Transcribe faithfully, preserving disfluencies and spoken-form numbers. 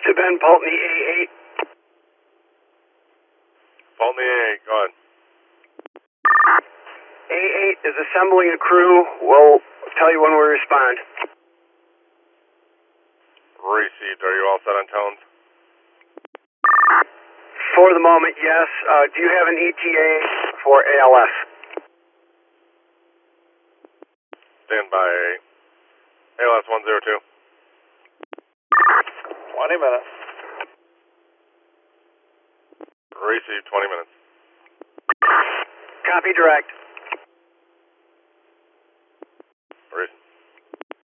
To Ben Pulteney, A eight. Pulteney A eight, go ahead. A eight is assembling a crew. We'll tell you when we respond. Received. Are you all set on tones? For the moment, yes. Uh, do you have an E T A for A L S? Stand by A eight. A L S one zero two. twenty minutes. Received, twenty minutes. Copy direct.